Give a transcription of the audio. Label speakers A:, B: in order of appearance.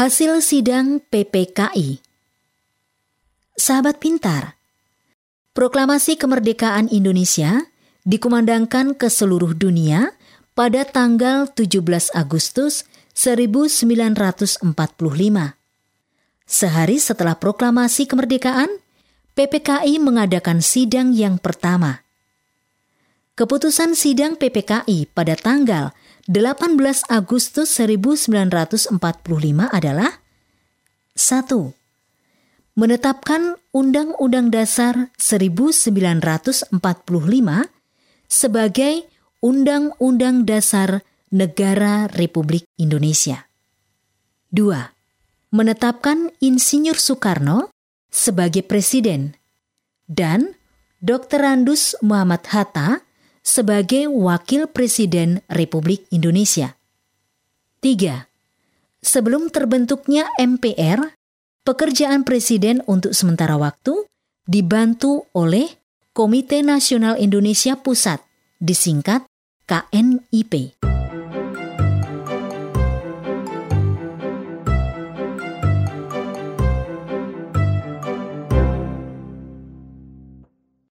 A: Hasil sidang PPKI. Sahabat pintar, proklamasi kemerdekaan Indonesia dikumandangkan ke seluruh dunia pada tanggal 17 Agustus 1945. Sehari setelah proklamasi kemerdekaan, PPKI mengadakan sidang yang pertama. Keputusan sidang PPKI pada tanggal 18 Agustus 1945 adalah 1. Menetapkan Undang-Undang Dasar 1945 sebagai Undang-Undang Dasar Negara Republik Indonesia. 2. Menetapkan Insinyur Soekarno sebagai Presiden dan Dr. Randus Muhammad Hatta sebagai Wakil Presiden Republik Indonesia. 3. Sebelum terbentuknya MPR, pekerjaan Presiden untuk sementara waktu dibantu oleh Komite Nasional Indonesia Pusat, disingkat KNIP.